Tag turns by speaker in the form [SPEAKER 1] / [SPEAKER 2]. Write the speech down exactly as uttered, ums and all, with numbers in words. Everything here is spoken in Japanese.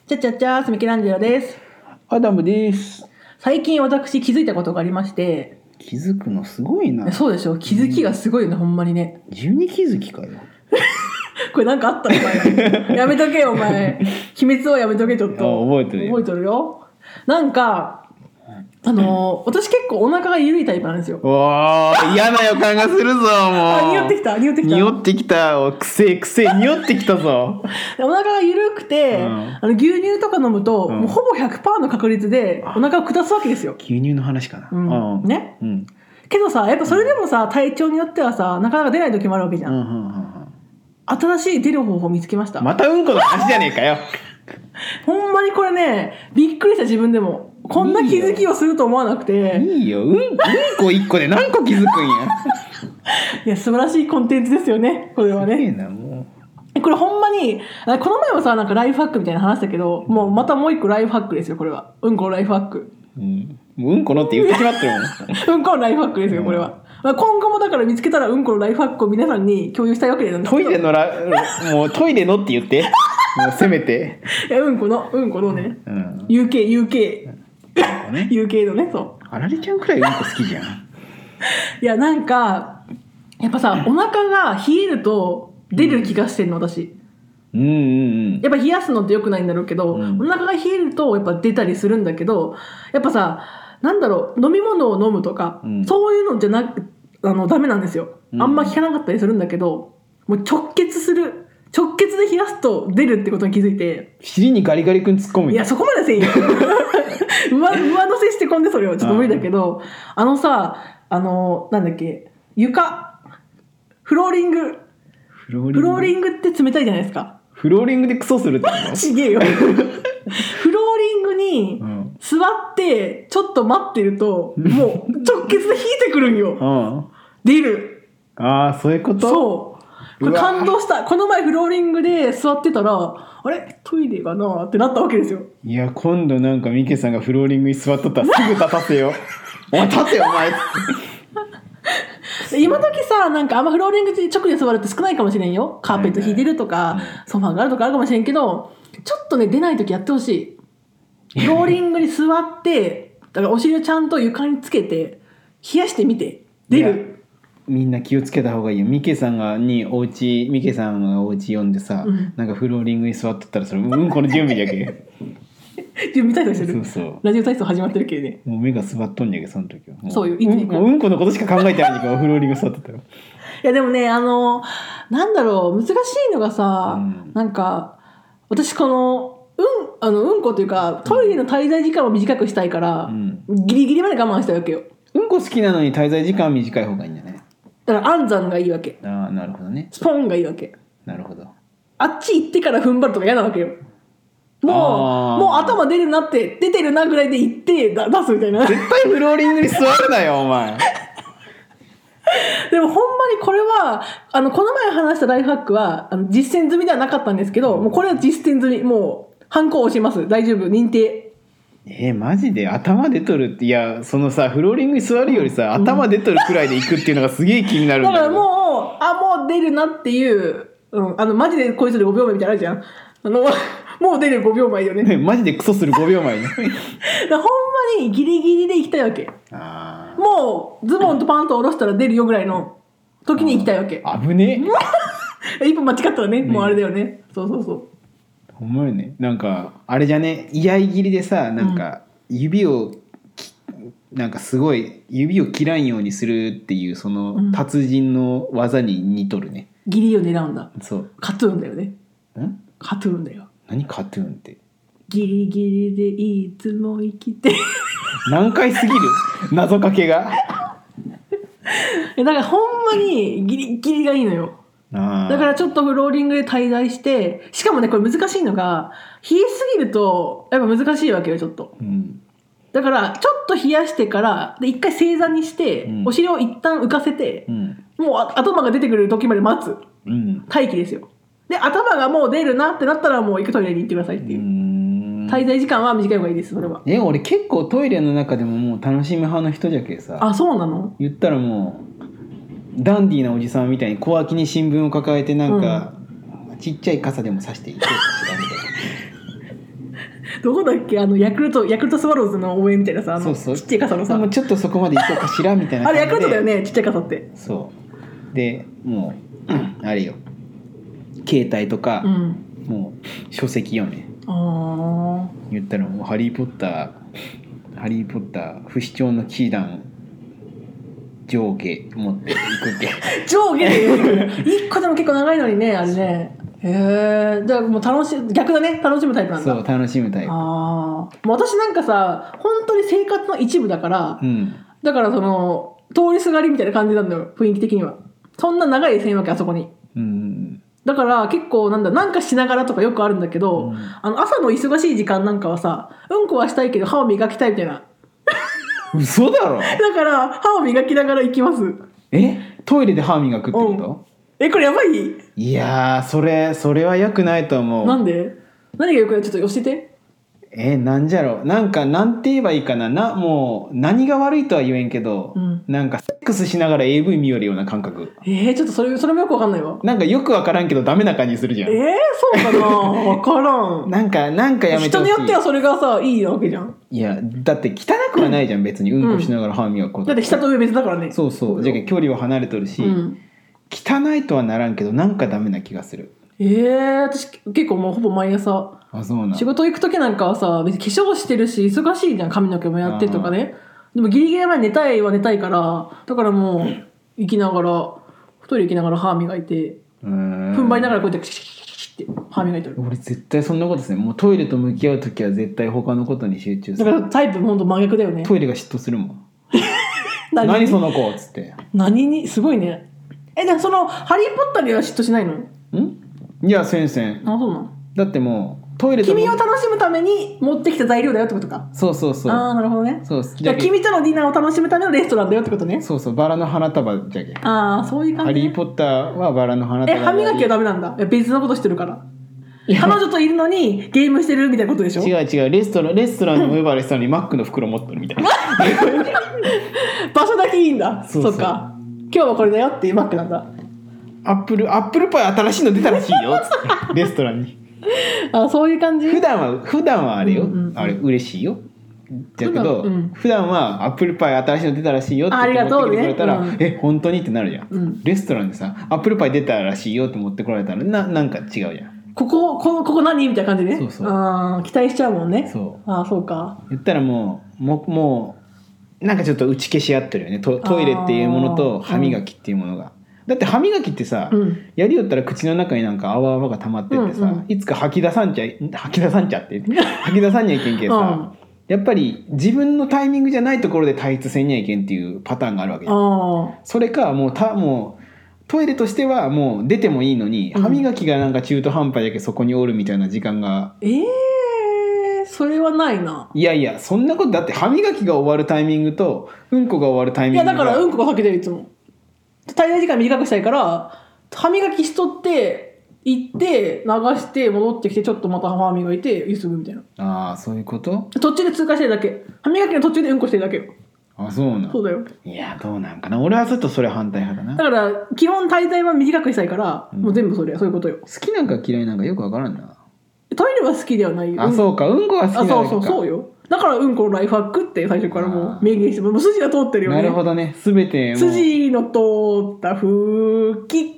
[SPEAKER 1] ちゃちゃちゃーす、ミケランジェロです。
[SPEAKER 2] アダムです。
[SPEAKER 1] 最近私気づいたことがありまして。
[SPEAKER 2] 気づくのすごいな。
[SPEAKER 1] そうでしょ、気づきがすごいよね、うん、ほんまにね。
[SPEAKER 2] 十二気づきかよ。
[SPEAKER 1] これなんかあったのお前。やめとけよお前。秘密をやめとけちょっと。
[SPEAKER 2] 覚えてるよ。
[SPEAKER 1] 覚えてるよ。なんかあのー、私結構お腹が緩いタイプなんですよ。
[SPEAKER 2] おー、嫌な予感がするぞもう。
[SPEAKER 1] あ、匂ってきた匂ってきた
[SPEAKER 2] 匂ってきた。くせえくせえ匂ってきたぞ。
[SPEAKER 1] お腹が緩くて、うん、あの牛乳とか飲むと、うん、もうほぼ ひゃくパーセント の確率でお腹を下すわけですよ。
[SPEAKER 2] 牛乳の話かな、
[SPEAKER 1] うん、ね、うん、けどさ、やっぱそれでもさ、体調によってはさ、なかなか出ない時もあるわけじゃん、うんうんうんうん、新しい出る方法見つけました。
[SPEAKER 2] またうんこの話じゃねえかよ。
[SPEAKER 1] ほんまにこれね、びっくりした。自分でもこんな気づきをすると思わなくて。
[SPEAKER 2] いいよ、うん、うんこいっこで何個気づくんや。
[SPEAKER 1] いや、素晴らしいコンテンツですよね、これはね。
[SPEAKER 2] いいな、も
[SPEAKER 1] うこれほんまに、この前もさ、なんかライフハックみたいな話したけど、もうまたもう一個ライフハックですよ、これは。うんこのライフハック、
[SPEAKER 2] うん、もううんこのって言ってしまってるもん。
[SPEAKER 1] うんこのライフハックですよ、これは、うん、今後もだから見つけたらうんこのライフハックを皆さんに共有したいわけなんですけど、
[SPEAKER 2] トイレのラもうトイレのって言ってもうせめて。
[SPEAKER 1] いや、うんこのうんこのね、うん、ユーケー ユーケー ね、ユーケー のね、そう。
[SPEAKER 2] あられちゃんくらいうんこ好きじゃん。
[SPEAKER 1] いや、なんかやっぱさ、お腹が冷えると出る気がしてんの、私。
[SPEAKER 2] うんうんうん。
[SPEAKER 1] やっぱ冷やすのって良くないんだろうけど、うん、お腹が冷えるとやっぱ出たりするんだけど、やっぱさ、なんだろう、飲み物を飲むとか、うん、そういうのじゃなく、あのダメなんですよ。あんま効かなかったりするんだけど、もう直結する。直結で冷やすと出るってことに気づいて。
[SPEAKER 2] 尻にガリガリ君突っ込む。
[SPEAKER 1] いや、そこまでせんよ。上, 上乗せしてこんでそれはちょっと無理だけど、あのさ、あのなんだっけ、床フローリングフローリングフローリングって冷たいじゃないですか。
[SPEAKER 2] フローリングでクソするってこと？
[SPEAKER 1] ちげえよ。フローリングに座ってちょっと待ってると、うん、もう直結で引いてくるんよ。うん、出る。
[SPEAKER 2] ああ、そういうこと。
[SPEAKER 1] そう、これ感動した。この前フローリングで座ってたら、あれトイレかなってなったわけですよ。
[SPEAKER 2] いや、今度なんかミケさんがフローリングに座っとったらすぐ立たせよ。お前立てよお前。
[SPEAKER 1] 今時さ、なんかあんまフローリングで直で座るって少ないかもしれんよ。カーペット引いてるとか、はいはい、ソファーがあるとかあるかもしれんけど、ちょっとね、出ない時やってほしい。フローリングに座ってだからお尻をちゃんと床につけて冷やしてみて、出る。
[SPEAKER 2] みんな気をつけた方がいいよ。ミケさんがにお家ミケさんがお家呼んでさ、うん、なんかフローリングに座ってたらそれうんこの準備じゃけ。
[SPEAKER 1] 準備体操してる。
[SPEAKER 2] そうそう。
[SPEAKER 1] ラジオ体操始まってるけね。
[SPEAKER 2] もう目が座っとんじゃけその時は。
[SPEAKER 1] そうよ。
[SPEAKER 2] いつうん、もううんこのことしか考えてないんだけどフローリング座ってたよ。い
[SPEAKER 1] やでもね、あのなんだろう、難しいのがさ、うん、なんか私このうんあのうんこというかトイレの滞在時間を短くしたいから、うん、ギリギリまで我慢したわけよ。
[SPEAKER 2] うんこ好きなのに滞在時間は短い方がいいんだね。
[SPEAKER 1] だから安産がいいわけ。
[SPEAKER 2] ああ、なるほどね。
[SPEAKER 1] スポンがいいわけ。
[SPEAKER 2] なるほど。
[SPEAKER 1] あっち行ってから踏ん張るとか嫌なわけよ。もうもう頭出るなって出てるなぐらいで行って出すみたいな。
[SPEAKER 2] 絶対フローリングに座るなよお前。
[SPEAKER 1] でもほんまにこれはあのこの前話したライフハックはあの実践済みではなかったんですけど、もうこれは実践済み。もうハンコ押します。大丈夫、認定。
[SPEAKER 2] えー、マジで頭出とるって。いや、そのさフローリングに座るよりさ、うん、頭出とるくらいで行くっていうのがすげえ気になるんだけど。
[SPEAKER 1] だからもうあもう出るなっていう、うん、あのマジでこいつでごびょうめみたいなのあるじゃん。あのもう出るごびょうまえよね。
[SPEAKER 2] マジでクソするごびょうまえね。だから
[SPEAKER 1] ほんまにギリギリで行きたいわけ。あもうズボンとパンと下ろしたら出るよぐらいの時に行きたいわけ。
[SPEAKER 2] 危ね
[SPEAKER 1] え。一歩間違ったらね、もうあれだよね。そうそうそう。
[SPEAKER 2] ほんまにね。なんかあれじゃね、居合切りでさ、なんか指を、うん、なんかすごい指を切らんようにするっていうその達人の技に似とるね。
[SPEAKER 1] うん、ギリを狙うんだ。
[SPEAKER 2] そう。
[SPEAKER 1] カトゥーンだよね。
[SPEAKER 2] ん？
[SPEAKER 1] カトゥーンだよ。
[SPEAKER 2] 何カトゥーンって。
[SPEAKER 1] ギリギリでいつも生きて。
[SPEAKER 2] 難解すぎる謎かけが。
[SPEAKER 1] だからほんまにギリギリがいいのよ。あだからちょっとフローリングで滞在して、しかもねこれ難しいのが冷えすぎるとやっぱ難しいわけよちょっと、うん、だからちょっと冷やしてからで一回正座にして、うん、お尻を一旦浮かせて、うん、もう頭が出てくる時まで待つ、うん、待機ですよ。で頭がもう出るなってなったらもう行くトイレに行ってくださいっていう、うーん滞在時間は短い方がいいです。それは。
[SPEAKER 2] え俺結構トイレの中でももう楽しむ派の人じゃけさ。
[SPEAKER 1] あ、そうなの？
[SPEAKER 2] 言ったらもうダンディーなおじさんみたいに小脇に新聞を抱えてなんか、うん、ちっちゃい傘でも差していこうかしらみたいな。
[SPEAKER 1] どこだっけ、あのヤクルトヤクルトスワローズの応援みたいなさ、あの
[SPEAKER 2] そうそう
[SPEAKER 1] ちっちゃい傘のさ、
[SPEAKER 2] もうちょっとそこまで行こうかしらみたいな
[SPEAKER 1] あ
[SPEAKER 2] 感じで
[SPEAKER 1] れヤクルトだよね、ちっちゃい傘って。
[SPEAKER 2] そうでもうあれよ携帯とか、
[SPEAKER 1] うん、
[SPEAKER 2] もう書籍よね。
[SPEAKER 1] あ
[SPEAKER 2] 言ったらもうハリーポッターハリーポッター不死鳥の騎士団上下持っていくけ
[SPEAKER 1] 上下でいっこでも結構長いのにね、あれね。へえ、じゃあもう楽しい、逆だね、楽しむタイプなんだ。
[SPEAKER 2] そう楽しむタイプ。
[SPEAKER 1] ああ、もう私なんかさ、本当に生活の一部だから、
[SPEAKER 2] うん、
[SPEAKER 1] だからその通りすがりみたいな感じなんだよ、雰囲気的には。そんな長いせんわけ、あそこに。
[SPEAKER 2] うん、
[SPEAKER 1] だから結構なんだ、なんかしながらとかよくあるんだけど、うん、あの朝の忙しい時間なんかはさ、うんこはしたいけど歯を磨きたいみたいな。
[SPEAKER 2] 嘘だろ。
[SPEAKER 1] だから歯を磨きながら行きます。
[SPEAKER 2] え、トイレで歯磨くってこと？
[SPEAKER 1] うん、え、これやばい？
[SPEAKER 2] いやー、それそれは良くないと思う。
[SPEAKER 1] なんで？何が良くない？ちょっと教えて。
[SPEAKER 2] えー、なんじゃろう、なんかなんて言えばいいかな、なもう何が悪いとは言えんけど、うん、なんかセックスしながら エーブイ 見よるような感覚。
[SPEAKER 1] えー、ちょっとそれそれもよくわかんないわ。
[SPEAKER 2] なんかよくわからんけどダメな感じするじゃん。
[SPEAKER 1] えー、そうかな。わからん。
[SPEAKER 2] なんかなんかやめてほしい。
[SPEAKER 1] 人によってはそれがさいいわけじゃん。
[SPEAKER 2] いやだって汚くはないじゃん、別にうんこしながら歯磨くこと、うん、
[SPEAKER 1] だって下と上別だからね。
[SPEAKER 2] そうそう、じゃあ距離は離れとるし、うん、汚いとはならんけどなんかダメな気がする。
[SPEAKER 1] えー、私結構もうほぼ毎朝。
[SPEAKER 2] あ、そうな。
[SPEAKER 1] 仕事行く時なんかはさ、別に化粧してるし忙しいじゃん、髪の毛もやってとかね。でもギリギリまで寝たいは寝たいから、だからもう行きながらトイレ行きながら歯磨いて、踏ん張りながらこうやってクシュシュシュって歯磨いてる。
[SPEAKER 2] 俺絶対そんなことですね。もうトイレと向き合う時は絶対他のことに集中する。
[SPEAKER 1] だからタイプほんと真逆だよね。
[SPEAKER 2] トイレが嫉妬するもん。何, 何その子っつって。
[SPEAKER 1] 何にすごいね。え、でもそのハリーポッターには嫉妬しないの？ん？
[SPEAKER 2] いや先生。
[SPEAKER 1] あ、そうなの？
[SPEAKER 2] だってもうトイレと
[SPEAKER 1] 君を楽しむために持ってきた材料だよってことか。
[SPEAKER 2] そうそうそう。
[SPEAKER 1] ああ、なるほどね。
[SPEAKER 2] そう
[SPEAKER 1] じゃあ君とのディナーを楽しむためのレストランだよってことね。
[SPEAKER 2] そうそう、バラの花束じゃけ。
[SPEAKER 1] ああ、そういう感じ、ね。
[SPEAKER 2] ハリーポッターはバラの花束。
[SPEAKER 1] え、歯磨きはダメなんだ。別のことしてるから。彼女といるのにゲームしてるみたいなことでしょ。
[SPEAKER 2] 違う違う、レストランレストランにも呼ばれレストランにマックの袋持ってるみたいな。
[SPEAKER 1] 場所だけいいんだ。そうそう、そっか。今日はこれだよっていうマックなんだ。
[SPEAKER 2] アップルアップルパイ新しいの出たらしいよっつってレストランに。
[SPEAKER 1] あ、そういう感じ。
[SPEAKER 2] 普段は普段はあれよ、うんうんうん、あれ嬉しいよ。だけど普段、うん、普段はアップルパイ新しいの出たらしいよって持ってきてくれたら、ね、うん、え本当にってなるじゃん、うん、レストランでさアップルパイ出たらしいよって持ってこられたらな、なんか違うじゃん。
[SPEAKER 1] こここここ何みたいな感じでね。
[SPEAKER 2] そうそう、
[SPEAKER 1] あ期待しちゃうもんね。
[SPEAKER 2] そう、
[SPEAKER 1] あそうか。
[SPEAKER 2] 言ったらもうももうなんかちょっと打ち消し合ってるよね、 ト, トイレっていうものと歯磨きっていうものが、うん、だって歯磨きってさ、うん、やりよったら口の中になんか泡泡が溜まってってさ、うんうん、いつか吐き出さんちゃ吐き出さんちゃって吐き出さんにはいけんけんさ、うん、やっぱり自分のタイミングじゃないところで退出せんにはいけんっていうパターンがあるわけじゃん。それかもうたもうトイレとしてはもう出てもいいのに、うん、歯磨きがなんか中途半端だけそこにおるみたいな時間が、
[SPEAKER 1] えー、それはないな。
[SPEAKER 2] いやいやそんなことだって歯磨きが終わるタイミングとうんこが終わるタイミングが、
[SPEAKER 1] いやだからうんこが先でいつも滞在時間短くしたいから歯磨きしとって行って流して戻ってきてちょっとまた歯磨いてゆすぐみたいな。
[SPEAKER 2] ああそういうこと。
[SPEAKER 1] 途中で通過してるだけ。歯磨きの途中でうんこしてるだけよ。
[SPEAKER 2] あそうなん。
[SPEAKER 1] そうだよ。
[SPEAKER 2] いやどうなんかな、俺はちょっとそれ反対派だな。
[SPEAKER 1] だから基本滞在は短くしたいから、うん、もう全部それそういうことよ。
[SPEAKER 2] 好きなんか嫌いなんかよくわからんな。
[SPEAKER 1] トイレは好きではないよ。
[SPEAKER 2] あ、うん、そうか、うんこは好きなのか。
[SPEAKER 1] あそうそうそうよ。だからうんこのライフハックって最初からもう明言してもう筋が通ってるよね。
[SPEAKER 2] なるほどね。すべてもう
[SPEAKER 1] 筋の通った吹き